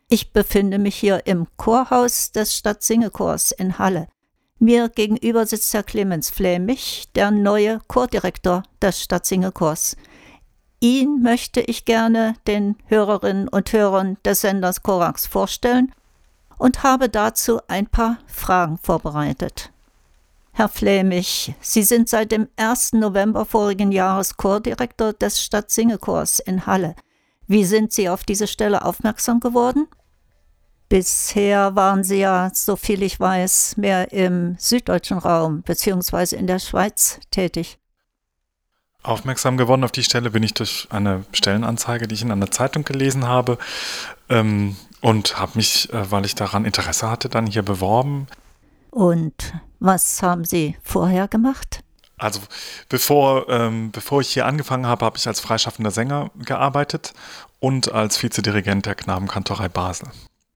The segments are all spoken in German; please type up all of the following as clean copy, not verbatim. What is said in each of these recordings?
Ich befinde mich hier im Chorhaus des Stadtsingechors in Halle. Mir gegenüber sitzt Herr Clemens Flämig, der neue Chordirektor des Stadtsingechors. Ihn möchte ich gerne den Hörerinnen und Hörern des Senders Korax vorstellen und habe dazu ein paar Fragen vorbereitet. Herr Flämig, Sie sind seit dem 1. November vorigen Jahres Chordirektor des Stadtsingechors in Halle. Wie sind Sie auf diese Stelle aufmerksam geworden? Bisher waren Sie ja, soviel ich weiß, mehr im süddeutschen Raum bzw. in der Schweiz tätig. Aufmerksam geworden auf die Stelle bin ich durch eine Stellenanzeige, die ich in einer Zeitung gelesen habe, und habe mich, weil ich daran Interesse hatte, dann hier beworben. Und was haben Sie vorher gemacht? Also bevor ich hier angefangen habe, habe ich als freischaffender Sänger gearbeitet und als Vizedirigent der Knabenkantorei Basel.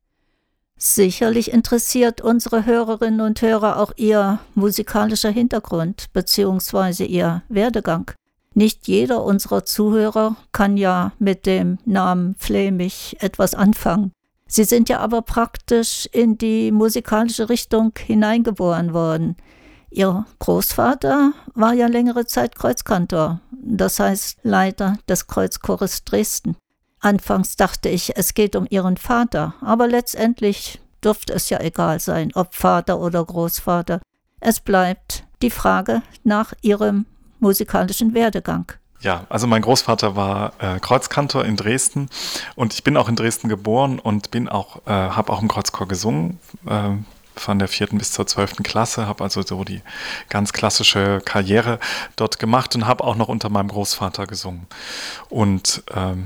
Sicherlich interessiert unsere Hörerinnen und Hörer auch Ihr musikalischer Hintergrund bzw. Ihr Werdegang. Nicht jeder unserer Zuhörer kann ja mit dem Namen Flämig etwas anfangen. Sie sind ja aber praktisch in die musikalische Richtung hineingeboren worden. Ihr Großvater war ja längere Zeit Kreuzkantor, das heißt Leiter des Kreuzchores Dresden. Anfangs dachte ich, es geht um Ihren Vater, aber letztendlich dürfte es ja egal sein, ob Vater oder Großvater. Es bleibt die Frage nach Ihrem musikalischen Werdegang. Ja, also mein Großvater war Kreuzkantor in Dresden und ich bin auch in Dresden geboren und habe auch im Kreuzchor gesungen, von der 4. bis zur 12. Klasse, habe also so die ganz klassische Karriere dort gemacht und habe auch noch unter meinem Großvater gesungen. Und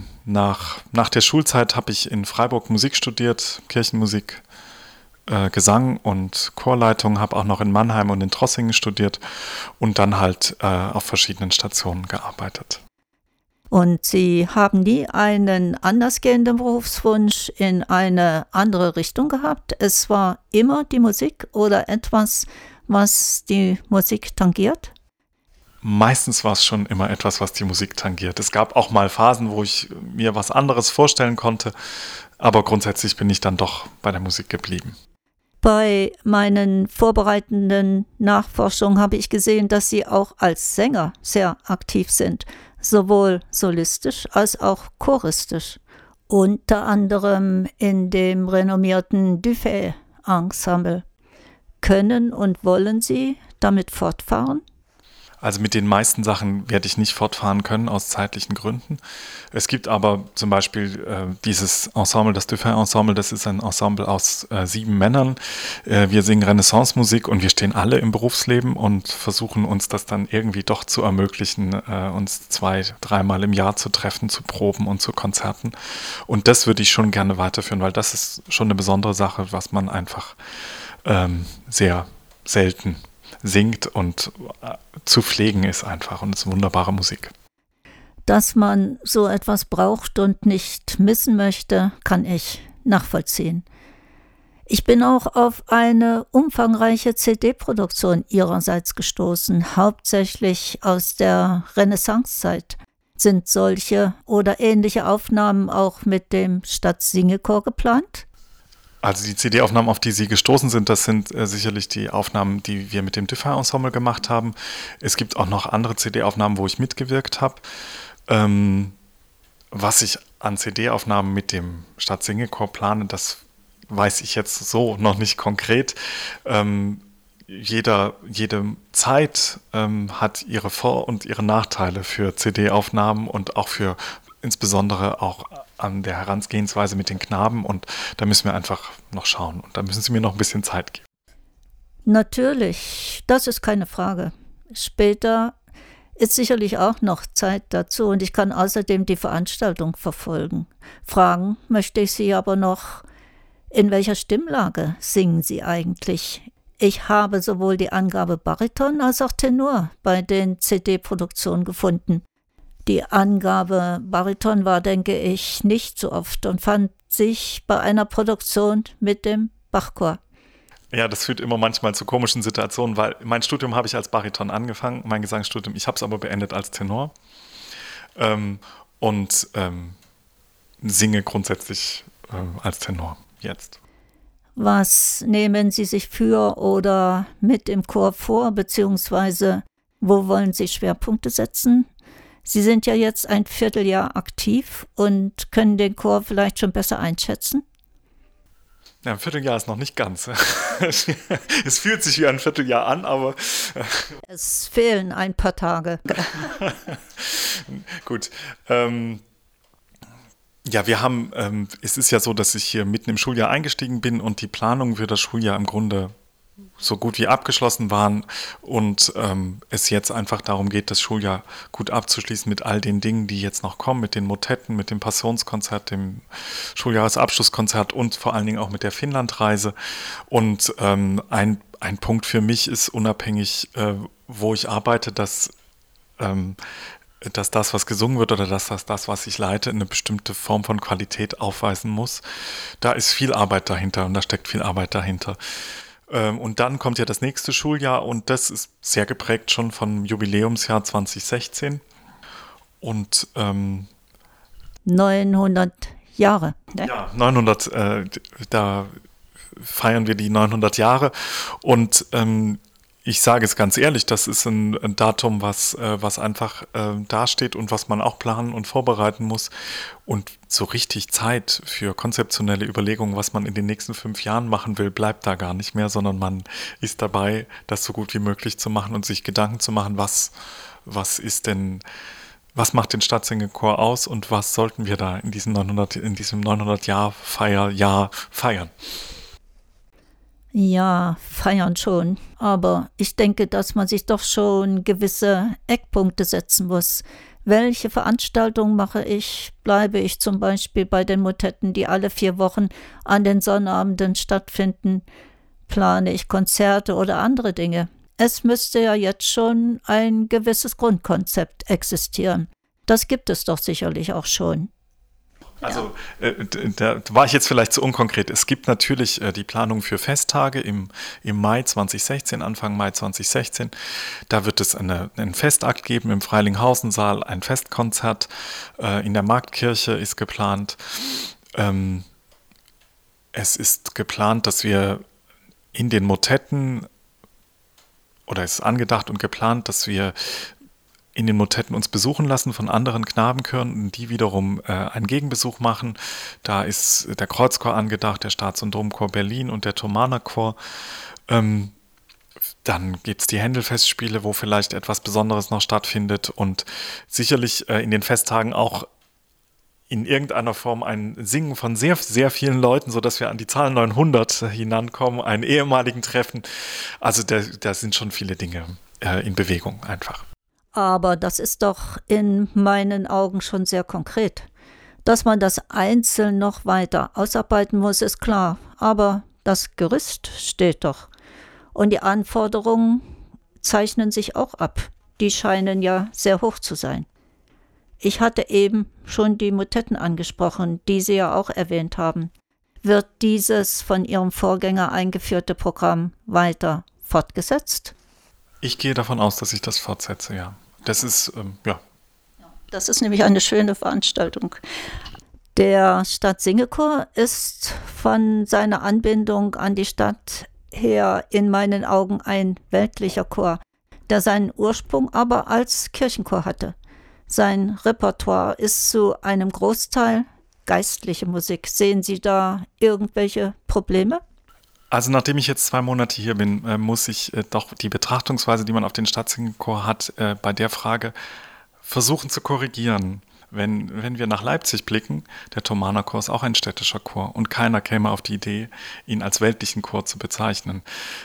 nach der Schulzeit habe ich in Freiburg Musik studiert, Kirchenmusik, Gesang und Chorleitung, habe auch noch in Mannheim und in Trossingen studiert und dann halt auf verschiedenen Stationen gearbeitet. Und Sie haben nie einen andersgehenden Berufswunsch in eine andere Richtung gehabt? Es war immer die Musik oder etwas, was die Musik tangiert? Meistens war es schon immer etwas, was die Musik tangiert. Es gab auch mal Phasen, wo ich mir was anderes vorstellen konnte, aber grundsätzlich bin ich dann doch bei der Musik geblieben. Bei meinen vorbereitenden Nachforschungen habe ich gesehen, dass Sie auch als Sänger sehr aktiv sind, sowohl solistisch als auch choristisch, unter anderem in dem renommierten Dufay-Ensemble. Können und wollen Sie damit fortfahren? Also mit den meisten Sachen werde ich nicht fortfahren können aus zeitlichen Gründen. Es gibt aber zum Beispiel dieses Ensemble, das Dufay-Ensemble, das ist ein Ensemble aus 7 Männern. Wir singen Renaissance-Musik und wir stehen alle im Berufsleben und versuchen uns das dann irgendwie doch zu ermöglichen, uns 2-3 Mal im Jahr zu treffen, zu Proben und zu Konzerten. Und das würde ich schon gerne weiterführen, weil das ist schon eine besondere Sache, was man einfach sehr selten singt und zu pflegen ist einfach und es ist wunderbare Musik. Dass man so etwas braucht und nicht missen möchte, kann ich nachvollziehen. Ich bin auch auf eine umfangreiche CD-Produktion Ihrerseits gestoßen, hauptsächlich aus der Renaissancezeit. Sind solche oder ähnliche Aufnahmen auch mit dem Stadtsingechor geplant? Also die CD-Aufnahmen, auf die Sie gestoßen sind, das sind sicherlich die Aufnahmen, die wir mit dem Dufay-Ensemble gemacht haben. Es gibt auch noch andere CD-Aufnahmen, wo ich mitgewirkt habe. Was ich an CD-Aufnahmen mit dem Stadtsingechor plane, das weiß ich jetzt so noch nicht konkret. Jede Zeit hat ihre Vor- und ihre Nachteile für CD-Aufnahmen und auch für insbesondere auch an der Herangehensweise mit den Knaben und da müssen wir einfach noch schauen und da müssen Sie mir noch ein bisschen Zeit geben. Natürlich, das ist keine Frage. Später ist sicherlich auch noch Zeit dazu und ich kann außerdem die Veranstaltung verfolgen. Fragen möchte ich Sie aber noch, in welcher Stimmlage singen Sie eigentlich? Ich habe sowohl die Angabe Bariton als auch Tenor bei den CD-Produktionen gefunden. Die Angabe Bariton war, denke ich, nicht so oft und fand sich bei einer Produktion mit dem Bachchor. Ja, das führt immer manchmal zu komischen Situationen, weil mein Studium habe ich als Bariton angefangen, mein Gesangsstudium, ich habe es aber beendet als Tenor und singe grundsätzlich als Tenor jetzt. Was nehmen Sie sich für oder mit im Chor vor, beziehungsweise wo wollen Sie Schwerpunkte setzen? Sie sind ja jetzt ein Vierteljahr aktiv und können den Chor vielleicht schon besser einschätzen. Ja, ein Vierteljahr ist noch nicht ganz. Es fühlt sich wie ein Vierteljahr an, aber Es fehlen ein paar Tage. gut. Ja, es ist ja so, dass ich hier mitten im Schuljahr eingestiegen bin und die Planungen für das Schuljahr im Grunde so gut wie abgeschlossen waren und es jetzt einfach darum geht, das Schuljahr gut abzuschließen mit all den Dingen, die jetzt noch kommen, mit den Motetten, mit dem Passionskonzert, dem Schuljahresabschlusskonzert und vor allen Dingen auch mit der Finnlandreise. Und ein Punkt für mich ist unabhängig, wo ich arbeite, dass das, was gesungen wird oder dass das, was ich leite, eine bestimmte Form von Qualität aufweisen muss. Da ist viel Arbeit dahinter und da steckt viel Arbeit dahinter. Und dann kommt ja das nächste Schuljahr und das ist sehr geprägt schon vom Jubiläumsjahr 2016. Und 900 Jahre. Ne? ja, 900, da feiern wir die 900 Jahre und ich sage es ganz ehrlich, das ist ein Datum, was einfach dasteht und was man auch planen und vorbereiten muss. Und so richtig Zeit für konzeptionelle Überlegungen, was man in den nächsten 5 Jahren machen will, bleibt da gar nicht mehr, sondern man ist dabei, das so gut wie möglich zu machen und sich Gedanken zu machen, was macht den Stadtsingchor aus und was sollten wir da in diesem 900-Jahr feiern. Ja, feiern schon. Aber ich denke, dass man sich doch schon gewisse Eckpunkte setzen muss. Welche Veranstaltungen mache ich? Bleibe ich zum Beispiel bei den Motetten, die alle 4 Wochen an den Sonnabenden stattfinden? Plane ich Konzerte oder andere Dinge? Es müsste ja jetzt schon ein gewisses Grundkonzept existieren. Das gibt es doch sicherlich auch schon. Also da war ich jetzt vielleicht zu unkonkret. Es gibt natürlich die Planung für Festtage im Mai 2016, Anfang Mai 2016. Da wird es einen Festakt geben im Freilingshausensaal, ein Festkonzert in der Marktkirche ist geplant. Es ist geplant, dass wir in den Motetten, oder es ist angedacht und geplant, dass wir in den Motetten uns besuchen lassen von anderen Knabenchören, die wiederum einen Gegenbesuch machen. Da ist der Kreuzchor angedacht, der Staats- und Domchor Berlin und der Thomaner Chor. Dann gibt es die Händel-Festspiele, wo vielleicht etwas Besonderes noch stattfindet und sicherlich in den Festtagen auch in irgendeiner Form ein Singen von sehr, sehr vielen Leuten, sodass wir an die Zahl 900 hinankommen, einen ehemaligen Treffen. Also da sind schon viele Dinge in Bewegung einfach. Aber das ist doch in meinen Augen schon sehr konkret. Dass man das einzeln noch weiter ausarbeiten muss, ist klar. Aber das Gerüst steht doch. Und die Anforderungen zeichnen sich auch ab. Die scheinen ja sehr hoch zu sein. Ich hatte eben schon die Motetten angesprochen, die Sie ja auch erwähnt haben. Wird dieses von Ihrem Vorgänger eingeführte Programm weiter fortgesetzt? Ich gehe davon aus, dass ich das fortsetze, ja. Das ist, ja. Das ist nämlich eine schöne Veranstaltung. Der Stadtsingchor ist von seiner Anbindung an die Stadt her in meinen Augen ein weltlicher Chor, der seinen Ursprung aber als Kirchenchor hatte. Sein Repertoire ist zu einem Großteil geistliche Musik. Sehen Sie da irgendwelche Probleme? Also nachdem ich jetzt 2 Monate hier bin, muss ich doch die Betrachtungsweise, die man auf den Stadtsingchor hat, bei der Frage versuchen zu korrigieren. Wenn wir nach Leipzig blicken, der Thomaner Chor ist auch ein städtischer Chor und keiner käme auf die Idee, ihn als weltlichen Chor zu bezeichnen.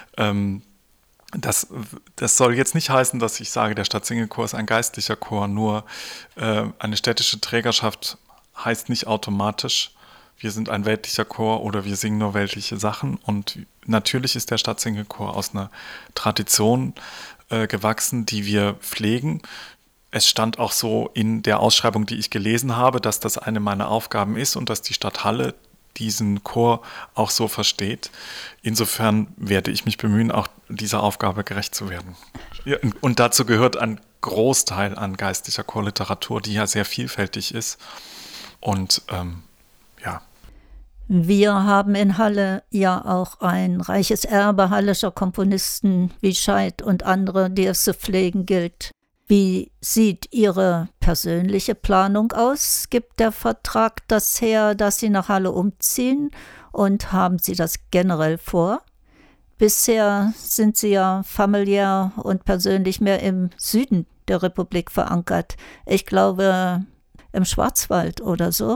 Das soll jetzt nicht heißen, dass ich sage, der Stadtsingchor ist ein geistlicher Chor, nur eine städtische Trägerschaft heißt nicht automatisch, wir sind ein weltlicher Chor oder wir singen nur weltliche Sachen. Und natürlich ist der Stadtsingchor aus einer Tradition gewachsen, die wir pflegen. Es stand auch so in der Ausschreibung, die ich gelesen habe, dass das eine meiner Aufgaben ist und dass die Stadt Halle diesen Chor auch so versteht. Insofern werde ich mich bemühen, auch dieser Aufgabe gerecht zu werden. Ja, und dazu gehört ein Großteil an geistlicher Chorliteratur, die ja sehr vielfältig ist. Und ja. Wir haben in Halle ja auch ein reiches Erbe hallischer Komponisten wie Scheidt und andere, die es zu pflegen gilt. Wie sieht Ihre persönliche Planung aus? Gibt der Vertrag das her, dass Sie nach Halle umziehen, und haben Sie das generell vor? Bisher sind Sie ja familiär und persönlich mehr im Süden der Republik verankert. Ich glaube, im Schwarzwald oder so.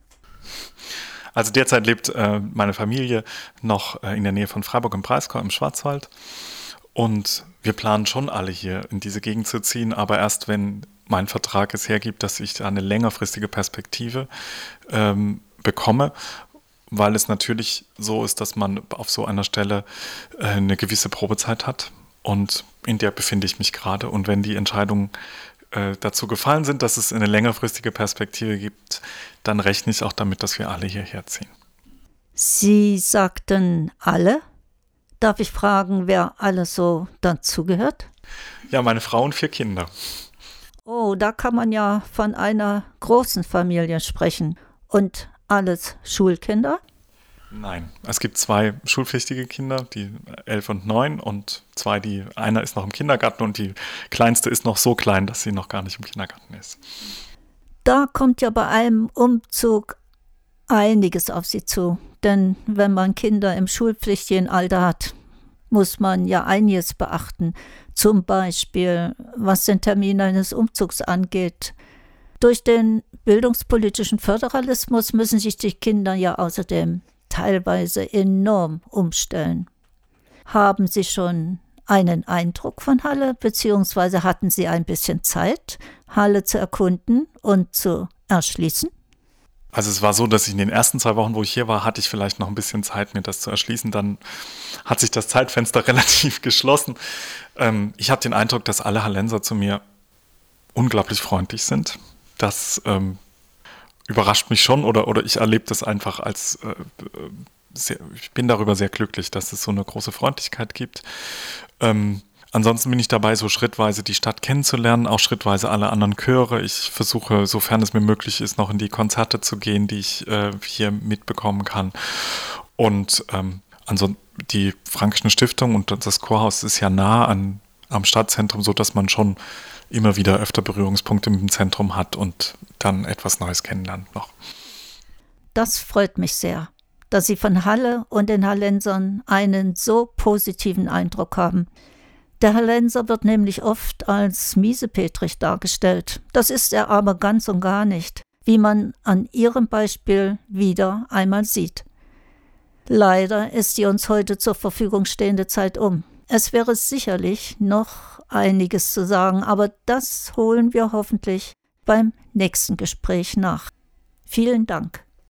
Also derzeit lebt meine Familie noch in der Nähe von Freiburg im Breisgau im Schwarzwald. Und wir planen schon alle hier in diese Gegend zu ziehen, aber erst wenn mein Vertrag es hergibt, dass ich da eine längerfristige Perspektive bekomme, weil es natürlich so ist, dass man auf so einer Stelle eine gewisse Probezeit hat, und in der befinde ich mich gerade. Und wenn die Entscheidungen dazu gefallen sind, dass es eine längerfristige Perspektive gibt, dann rechne ich auch damit, dass wir alle hierher ziehen. Sie sagten alle? Darf ich fragen, wer alles so dazugehört? Ja, meine Frau und 4 Kinder. Oh, da kann man ja von einer großen Familie sprechen. Und alles Schulkinder? Nein, es gibt 2 schulpflichtige Kinder, die 11 und 9, und 2, einer ist noch im Kindergarten und die kleinste ist noch so klein, dass sie noch gar nicht im Kindergarten ist. Da kommt ja bei einem Umzug einiges auf Sie zu. Denn wenn man Kinder im schulpflichtigen Alter hat, muss man ja einiges beachten. Zum Beispiel, was den Termin eines Umzugs angeht. Durch den bildungspolitischen Föderalismus müssen sich die Kinder ja außerdem teilweise enorm umstellen. Haben Sie schon einen Eindruck von Halle, beziehungsweise hatten Sie ein bisschen Zeit, Halle zu erkunden und zu erschließen? Also es war so, dass ich in den ersten 2 Wochen, wo ich hier war, hatte ich vielleicht noch ein bisschen Zeit, mir das zu erschließen. Dann hat sich das Zeitfenster relativ geschlossen. Ich habe den Eindruck, dass alle Hallenser zu mir unglaublich freundlich sind. Das überrascht mich schon, oder ich erlebe das einfach als ich bin darüber sehr glücklich, dass es so eine große Freundlichkeit gibt. Ansonsten bin ich dabei, so schrittweise die Stadt kennenzulernen, auch schrittweise alle anderen Chöre. Ich versuche, sofern es mir möglich ist, noch in die Konzerte zu gehen, die ich hier mitbekommen kann. Und ansonsten die Frankischen Stiftung und das Chorhaus ist ja nah am Stadtzentrum, sodass man schon immer wieder öfter Berührungspunkte mit dem Zentrum hat und dann etwas Neues kennenlernt noch. Das freut mich sehr, dass Sie von Halle und den Hallensern einen so positiven Eindruck haben. Der Hallenser wird nämlich oft als miesepetrig dargestellt. Das ist er aber ganz und gar nicht, wie man an Ihrem Beispiel wieder einmal sieht. Leider ist die uns heute zur Verfügung stehende Zeit um. Es wäre sicherlich noch einiges zu sagen, aber das holen wir hoffentlich beim nächsten Gespräch nach. Vielen Dank.